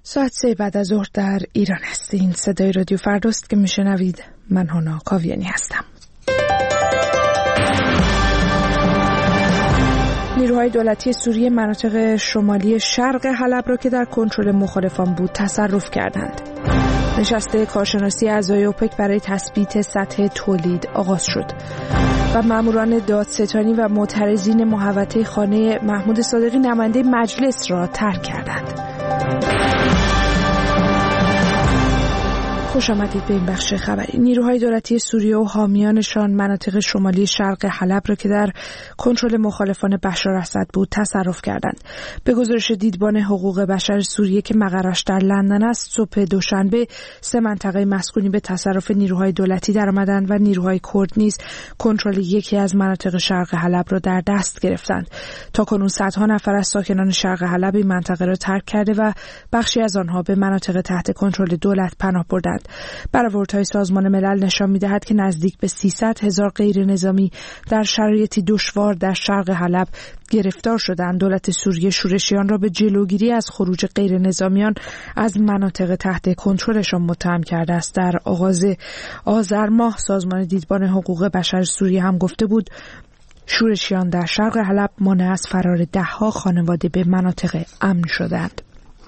ساعت 3 بعد از ظهر در ایران هستین. صدای رادیو فرداست که میشنوید. من هانا کاویانی هستم. نیروهای دولتی سوریه مناطق شمالی شرق حلب را که در کنترل مخالفان بود تصرف کردند. نشست کارشناسی اعضای اوپک برای تثبیت سطح تولید آغاز شد و ماموران دادستانی و معترضین محوطه خانه محمود صادقی نماینده مجلس را ترک کردند. خوش آمدید به این بخش خبری. نیروهای دولتی سوریه و حامیانشان مناطق شمالی شرق حلب را که در کنترل مخالفان بشار اسد بود تصرف کردند. به گزارش دیدبان حقوق بشر سوریه که مقرش در لندن است، صبح دوشنبه 3 منطقه مسکونی به تصرف نیروهای دولتی درآمدند و نیروهای کرد نیز کنترل یکی از مناطق شرق حلب را در دست گرفتند. تاکنون صدها نفر از ساکنان شرق حلب این منطقه را ترک کرده و بخشی از آنها به مناطق تحت کنترل دولت پناه بردند. برآوردهای سازمان ملل نشان می‌دهد که نزدیک به 300,000 غیر نظامی در شرایطی دشوار در شرق حلب گرفتار شدند. دولت سوریه شورشیان را به جلوگیری از خروج غیر نظامیان از مناطق تحت کنترلشان متهم کرده است. در آغاز آذر ماه سازمان دیدبان حقوق بشر سوریه هم گفته بود شورشیان در شرق حلب مانع از فرار ده‌ها خانواده به مناطق امن شدند.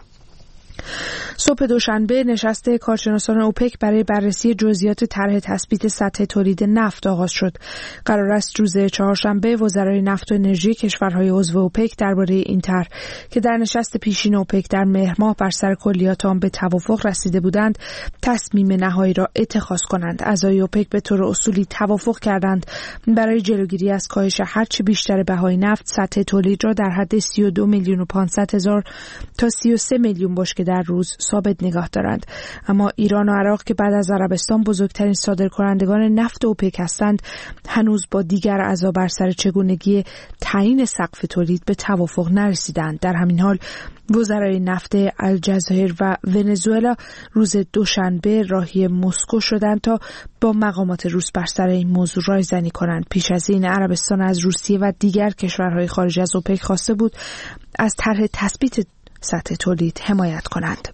صبح دوشنبه نشست کارشناسان اوپک برای بررسی جزئیات طرح تثبیت سطح تولید نفت آغاز شد. قرار است روز چهارشنبه وزرای نفت و انرژی کشورهای عضو اوپک درباره این طرح که در نشست پیشین اوپک در مهر ماه بر سر کلیات آن به توافق رسیده بودند، تصمیم نهایی را اتخاذ کنند. اعضای اوپک به طور اصولی توافق کردند برای جلوگیری از کاهش هرچه بیشتر بهای نفت، سطح تولید را در حد 32,500,000 تا 33 میلیون بشکه در روز ثابت نگاه دارند. اما ایران و عراق که بعد از عربستان بزرگترین صادرکنندگان نفت اوپک هستند، هنوز با دیگر اعضا بر سر چگونگی تعیین سقف تولید به توافق نرسیدند. در همین حال وزرای نفت الجزایر و ونزوئلا روز دوشنبه راهی مسکو شدند تا با مقامات روس بر سر این موضوع رایزنی کنند. پیش از این عربستان از روسیه و دیگر کشورهای خارج از اوپک خواسته بود از طرح تثبیت سطح تولید حمایت کنند.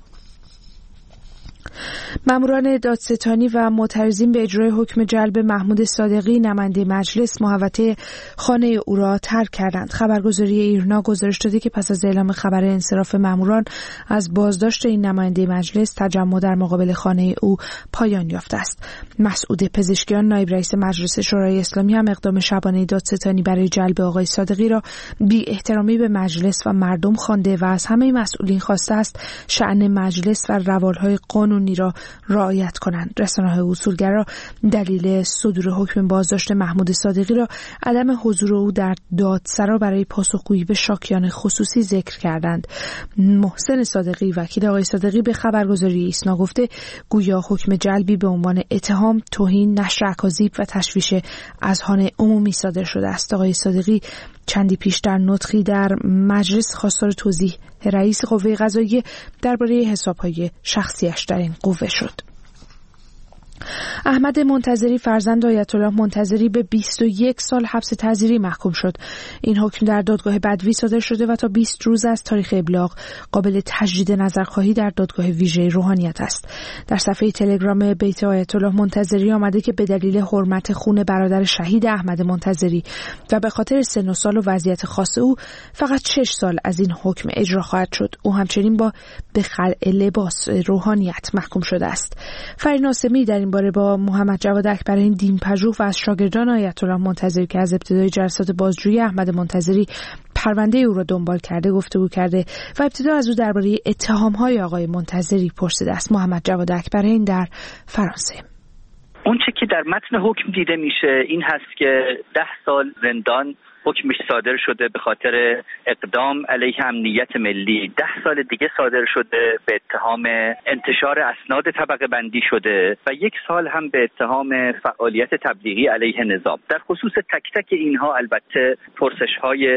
ماموران دادستانی و معترضین به اجرای حکم جلب محمود صادقی نماینده مجلس محوطه خانه او را ترک کردند. خبرگزاری ایرنا گزارش داده که پس از اعلام خبر انصراف ماموران از بازداشت این نماینده مجلس، تجمع در مقابل خانه او پایان یافته است. مسعود پزشکیان نایب رئیس مجلس شورای اسلامی هم اقدام شبانه دادستانی برای جلب آقای صادقی را بی احترامی به مجلس و مردم خوانده و از همه مسئولین خواسته است شأن مجلس و روالهای قانونی را رعایت کنند. رسانه‌های اصولگرا دلیل صدور حکم بازداشت محمود صادقی را عدم حضور او در دادسرا برای پاسخگویی به شاکیان خصوصی ذکر کردند. محسن صادقی وکیل آقای صادقی به خبرگزاری ایسنا گفته گویا حکم جلبی به عنوان اتهام، توهین، نشر اکاذیب و تشویش اذهان عمومی صادر شده است. آقای صادقی چندی پیش در نطقی در مجلس خواستار توضیح رئیس قوه قضاییه درباره حساب‌های شخصیش در این قوه شد. احمد منتظری فرزند آیت الله منتظری به 21 سال حبس تعزیری محکوم شد. این حکم در دادگاه بدوی صادر شده و تا 20 روز از تاریخ ابلاغ قابل تجدید نظرخواهی در دادگاه ویژه روحانیت است. در صفحه تلگرام بیت آیت الله منتظری آمده که به دلیل حرمت خون برادر شهید احمد منتظری و به خاطر سن و سال و وضعیت خاص او فقط 6 سال از این حکم اجرا خواهد شد. او همچنین به خلع لباس روحانیت محکوم شده است. فرین ناصمی در این باره با محمد جواد اکبرین دین‌پژوه و از شاگردان آیت الله منتظری که از ابتدای جلسات بازجویی احمد منتظری پرونده او را دنبال کرده گفتگو کرده و ابتدا از او درباره اتهام‌های آقای منتظری پرسیده است. محمد جواد اکبرین در فرانسه. اون چه که در متن حکم دیده میشه این هست که 10 سال زندان حکمش صادر شده به خاطر اقدام علیه امنیت ملی. 10 سال دیگه صادر شده به اتهام انتشار اسناد طبقه بندی شده و 1 سال هم به اتهام فعالیت تبلیغی علیه نظام. در خصوص تک تک اینها البته پرسش‌های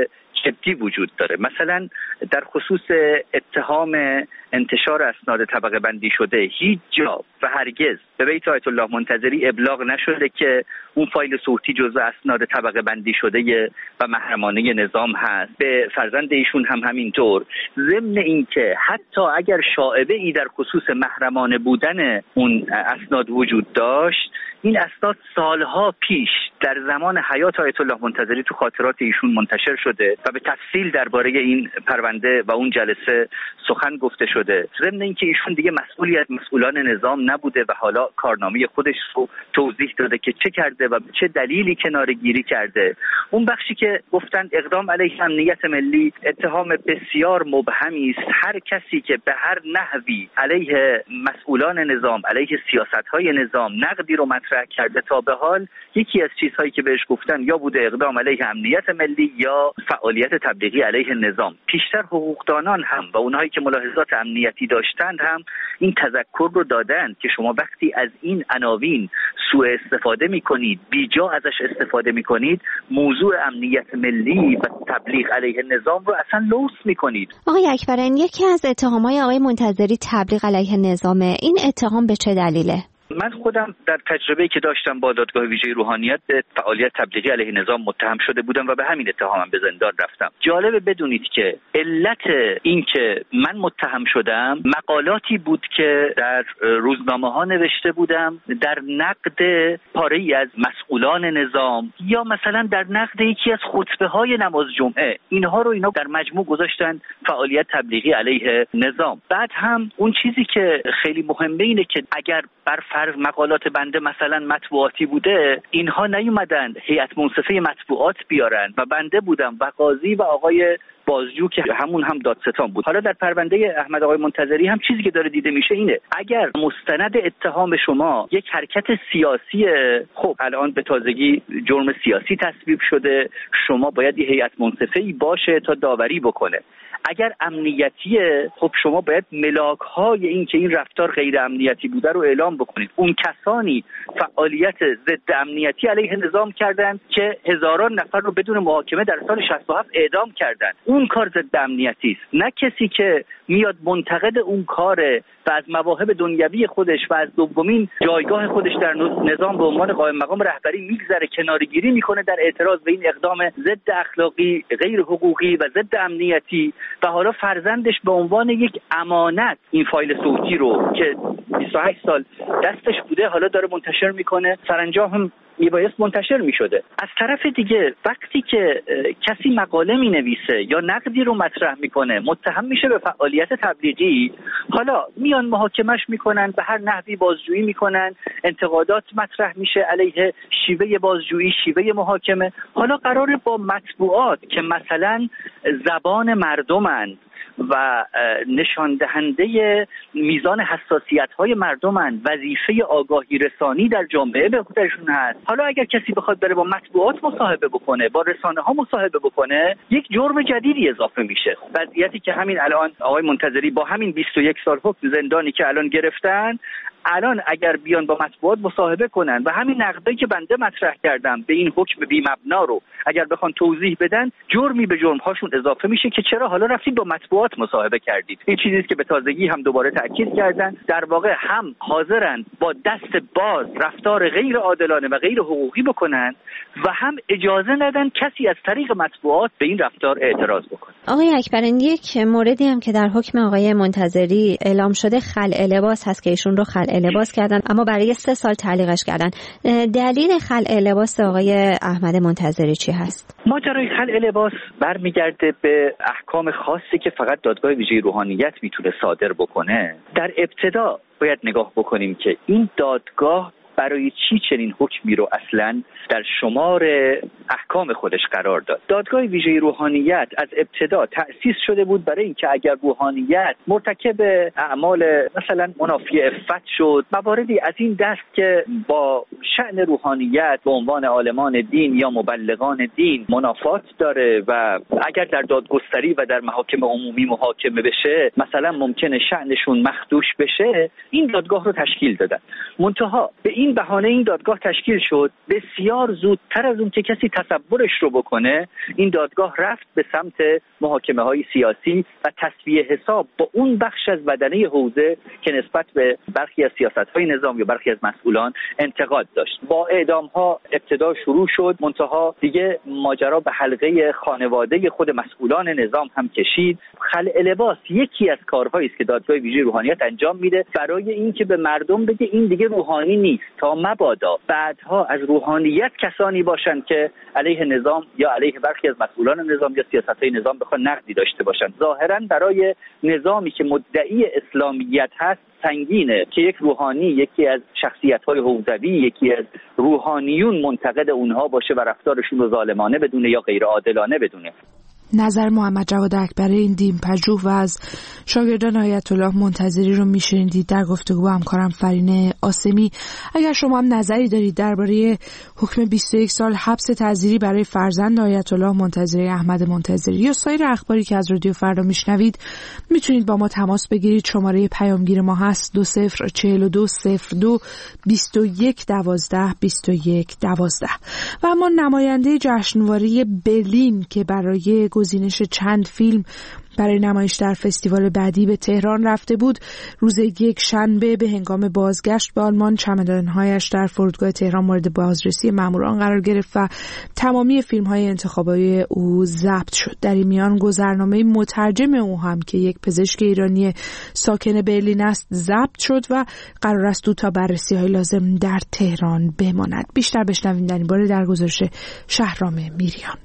جدی وجود داره. مثلا در خصوص اتهام انتشار اسناد طبقه بندی شده هیچ جا و هرگز به بیت آیت الله منتظری ابلاغ نشده که اون فایل صوتی جزو اسناد طبقه بندی شده و محرمانه نظام هست. به فرزند ایشون هم همینطور. ضمن اینکه حتی اگر شائبه ای در خصوص محرمانه بودن اون اسناد وجود داشت، این اسناد سالها پیش در زمان حیات آیت الله منتظری تو خاطرات ایشون منتشر شده و به تفصیل درباره این پرونده و اون جلسه سخن گفته شده. ضمن اینکه ایشون دیگه مسئولی از مسئولان نظام نبوده و حالا کارنامه خودش رو توضیح داده که چه کرده و چه دلیلی کناره‌گیری کرده. اون بخشی که گفتن اقدام علیه امنیت ملی اتهام بسیار مبهمی است. هر کسی که به هر نحوی علیه مسئولان نظام، علیه سیاست‌های نظام نقدی رو مطرح کرده تا به حال، یکی از چیزهایی که بهش گفتن یا بوده اقدام علیه امنیت ملی یا فعالیت تبلیغی علیه نظام. پیشتر حقوقدانان هم و اونهایی که ملاحظات امنیتی داشتند هم این تذکر رو دادند که شما وقتی از این عناوین سوء استفاده می‌کنید، بیجا ازش استفاده می‌کنید، موضوع امنیت ملی و تبلیغ علیه نظام رو اصلا لوث می‌کنید. آقای اکبرانی، یکی از اتهام‌های آقای منتظری تبلیغ علیه نظامه. این اتهام به چه دلیله؟ من خودم در تجربه‌ای که داشتم با دادگاه ویژه روحانیت به فعالیت تبلیغی علیه نظام متهم شده بودم و به همین اتهامم به زندان رفتم. جالبه بدونید که علت این که من متهم شدم مقالاتی بود که در روزنامه‌ها نوشته بودم در نقد پاره‌ای از مسئولان نظام یا مثلا در نقد یکی از خطبه‌های نماز جمعه. اینا در مجموع گذاشتن فعالیت تبلیغی علیه نظام. بعد هم اون چیزی که خیلی مهمه اینه که اگر بر مقالات بنده مثلا مطبوعاتی بوده، اینها نیومدن هیئت منصفه مطبوعات بیارن و بنده بودم و قاضی و آقای بازجو که همون هم دادستان بود. حالا در پرونده احمد آقای منتظری هم چیزی که داره دیده میشه اینه اگر مستند اتهام شما یک حرکت سیاسیه، خب الان به تازگی جرم سیاسی تصویب شده، شما باید یه هیئت منصفه‌ای باشه تا داوری بکنه. اگر امنیتیه، خب شما باید ملاک‌های این که این رفتار غیر امنیتی بوده رو اعلام بکنید. اون کسانی فعالیت ضد امنیتی علیه نظام کردند که هزاران نفر رو بدون محاکمه در سال 67 اعدام کردند. اون کار ضد امنیتی است، نه کسی که میاد منتقد اون کاره و از مواهب دنیوی خودش و از دومین جایگاه خودش در نظام به عنوان قائم مقام رهبری میگذره، کناره‌گیری میکنه در اعتراض به این اقدام ضد اخلاقی، غیر حقوقی و ضد امنیتی و حالا فرزندش به عنوان یک امانت این فایل صوتی رو که 28 سال دستش بوده حالا داره منتشر میکنه. سرانجام هم میبایست منتشر میشده. از طرف دیگه وقتی که کسی مقاله مینویسه یا نقدی رو مطرح میکنه متهم میشه به فعالیت تبلیغی، حالا میان محاکمش میکنن، به هر نحوی بازجویی میکنن، انتقادات مطرح میشه علیه شیوه بازجویی، شیوه محاکمه. حالا قراره با مطبوعات که مثلا زبان مردمن و نشان دهنده میزان حساسیت‌های مردمن، وظیفه آگاهی رسانی در جامعه به خودشون هست. حالا اگر کسی بخواد بره با مطبوعات مصاحبه بکنه، با رسانه‌ها مصاحبه بکنه، یک جرم جدیدی اضافه میشه. وضعیتی که همین الان آقای منتظری با همین 21 سال حکم زندانی که الان گرفتن، الان اگر بیان با مطبوعات مصاحبه کنن و همین نقدی که بنده مطرح کردم به این حکم بی مبنا رو اگر بخوان توضیح بدن، جرمی به جرم‌هاشون اضافه میشه که چرا حالا رفتید با مطبوعات مصاحبه کردید. این چیزی است که به تازگی هم دوباره تاکید کردن. در واقع هم حاضرن با دست باز رفتار غیر عادلانه و غیر حقوقی بکنن و هم اجازه ندن کسی از طریق مطبوعات به این رفتار اعتراض بکنه. آقای اکبرانی، یک موردی هم که در حکم آقای منتظری اعلام شده خلع لباس هست که ایشون رو خلع لباس کردن، اما برای 3 سال تعلیقش کردن. دلیل خلع لباس آقای احمد منتظری چی هست؟ ماجرای خلع لباس برمیگرده به احکام خاصی که فقط دادگاه ویژه روحانیت میتونه صادر بکنه. در ابتدا باید نگاه بکنیم که این دادگاه برای چی چنین حکمی رو اصلاً در شمار احکام خودش قرار داد. دادگاه ویژه روحانیت از ابتدا تأسیس شده بود برای اینکه اگر روحانیت مرتکب اعمال مثلا منافی عفت شد، مواردی از این دست که با شأن روحانیت به عنوان عالمان دین یا مبلغان دین منافات داره و اگر در دادگستری و در محاکم عمومی محاکمه بشه مثلا ممکنه شأنشون مخدوش بشه، این دادگاه رو تشکیل دادن. منتها به این بهانه این دادگاه تشکیل شد. بسیار زودتر از اون که کسی تصورش رو بکنه این دادگاه رفت به سمت محاکمه‌های سیاسی و تسویه حساب با اون بخش از بدنه حوزه که نسبت به برخی از سیاست‌های نظام یا برخی از مسئولان انتقاد داشت. با اعدام‌ها ابتدا شروع شد، منتها دیگه ماجرا به حلقه خانواده خود مسئولان نظام هم کشید. خلع لباس یکی از کارهایی است که دادگاه ویژه روحانیت انجام میده برای اینکه به مردم بگه این دیگه روحانی نیست، تا مبادا بعدها از روحانیت کسانی باشن که علیه نظام یا علیه برخی از مسئولان نظام یا سیاست‌های نظام بخوان نقدی داشته باشن. ظاهراً برای نظامی که مدعی اسلامیت هست سنگینه که یک روحانی، یکی از شخصیت‌های حوزوی، یکی از روحانیون منتقد اونها باشه و رفتارشون رو ظالمانه بدونه یا غیر عادلانه بدونه. نظر محمد جواد اکبری این دیم پژوه و از شاگردان آیت الله منتظری رو میشنیدید در گفتگو با همکارم فرین آسمی. اگر شما هم نظری دارید درباره حکم 21 سال حبس تعزیری برای فرزند آیت الله منتظری احمد منتظری یا سایر اخباری که از رادیو فردا میشنوید میتونید با ما تماس بگیرید. شماره پیامگیر ما هست 20420221122112 و اما نماینده جشنواره برلین که برای گزینش چند فیلم برای نمایش در فستیوال بعدی به تهران رفته بود، روز یک شنبه به هنگام بازگشت به آلمان چمدانهایش در فرودگاه تهران مورد بازرسی ماموران قرار گرفت و تمامی فیلم‌های انتخابی او ضبط شد. در این میان گذرنامه مترجم او هم که یک پزشک ایرانی ساکن برلین است ضبط شد و قرار است او تا بررسی‌های لازم در تهران بماند. بیشتر بشنویم در این باره در گزارش شهرام میریان.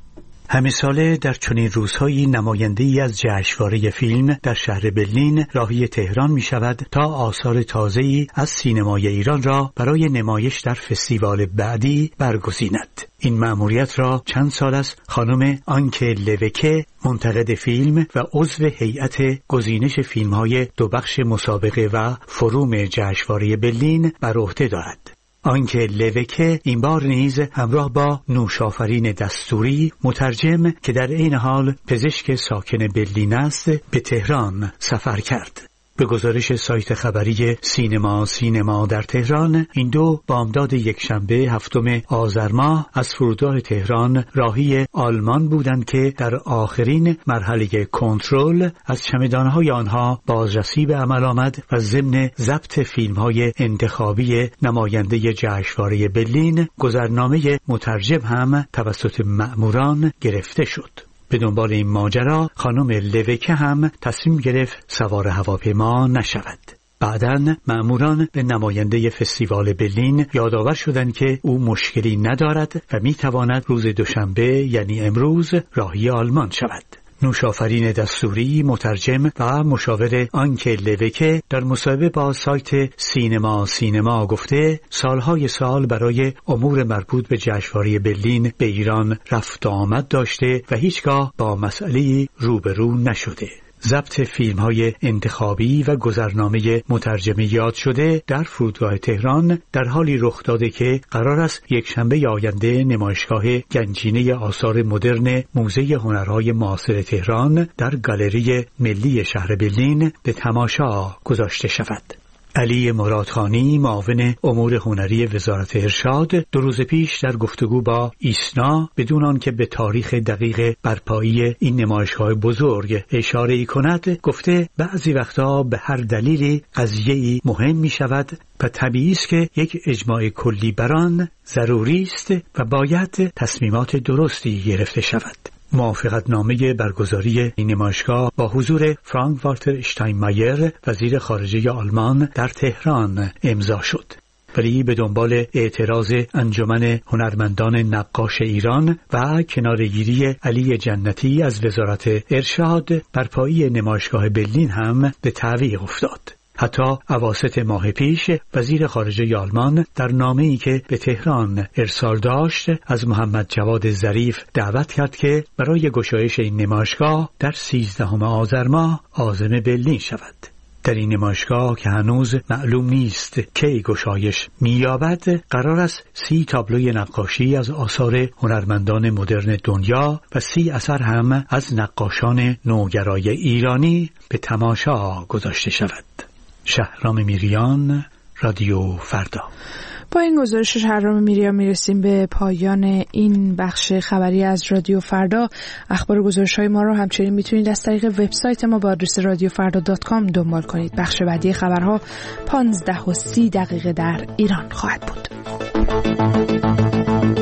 همه ساله در چنین روزهایی نماینده‌ای از جشنواره فیلم در شهر برلین راهی تهران می شود تا آثار تازه‌ای از سینمای ایران را برای نمایش در فستیوال بعدی برگزیند. این مأموریت را چند سال است خانم آنکه لوکه، منتقد فیلم و عضو هیئت گزینش فیلم‌های دو بخش مسابقه و فروم جشنواره برلین بر عهده دارد. آنکه لوکه این بار نیز همراه با نوشافرین دستوری، مترجم که در این حال پزشک ساکن برلین است، به تهران سفر کرد. به گزارش سایت خبری سینما در تهران، این دو بامداد یکشنبه 7 آذر ماه از فرودگاه تهران راهی آلمان بودند که در آخرین مرحله کنترل از چمدانهای آنها بازرسی به عمل آمد و ضمن ضبط فیلم‌های انتخابی نماینده جشنواره برلین، گذرنامه مترجم هم توسط مأموران گرفته شد. به دنبال این ماجرا خانم لوکه هم تصمیم گرفت سوار هواپیما نشود. بعداً مأموران به نماینده فستیوال برلین یادآور شدند که او مشکلی ندارد و میتواند روز دوشنبه یعنی امروز راهی آلمان شود. نوشافرین دستوری، مترجم و مشاور آنکه لوکه در مصاحبه با سایت سینما گفته سالهای سال برای امور مربوط به جشنواره برلین به ایران رفت آمد داشته و هیچگاه با مسئله‌ای روبرو نشده. ضبط فیلم‌های انتخابی و گذرنامه مترجم یاد شده در فرودگاه تهران در حالی رخ داده که قرار است یکشنبه آینده نمایشگاه گنجینه آثار مدرن موزه هنرهای معاصر تهران در گالری ملی شهر برلین به تماشا گذاشته شود. علی مرادخانی، معاون امور هنری وزارت ارشاد، 2 روز پیش در گفتگو با ایسنا بدون آنکه به تاریخ دقیق برپایی این نمایشگاه بزرگ اشاره کند، گفته بعضی وقتا به هر دلیلی قضیه‌ای مهم می شود و طبیعی است که یک اجماع کلی بر آن ضروری است و باید تصمیمات درستی گرفته شود. موافقتنامه برگزاری این نمایشگاه با حضور فرانک والتر اشتاینمایر، وزیر خارجه آلمان، در تهران امضا شد. ولی به دنبال اعتراض انجمن هنرمندان نقاش ایران و کنارگیری علی جنتی از وزارت ارشاد، برپایی نمایشگاه برلین هم به تعویق افتاد. حتی اواسط ماه پیش وزیر خارجه آلمان در نامه‌ای که به تهران ارسال داشت از محمد جواد ظریف دعوت کرد که برای گشایش این نمایشگاه در 13 آذر ماه عازم برلین شود. در این نمایشگاه که هنوز معلوم نیست کی گشایش می‌یابد، قرار است 30 تابلوی نقاشی از آثار هنرمندان مدرن دنیا و 30 اثر هم از نقاشان نوگرای ایرانی به تماشا گذاشته شود. شهرام میریان، رادیو فردا. با این گزارش شهرام میریا میرسیم به پایان این بخش خبری از رادیو فردا. اخبار و گزارش‌های ما رو همچنین میتونید از طریق وبسایت ما با آدرس radiofarda.com دنبال کنید. بخش بعدی خبرها 15:30 در ایران خواهد بود.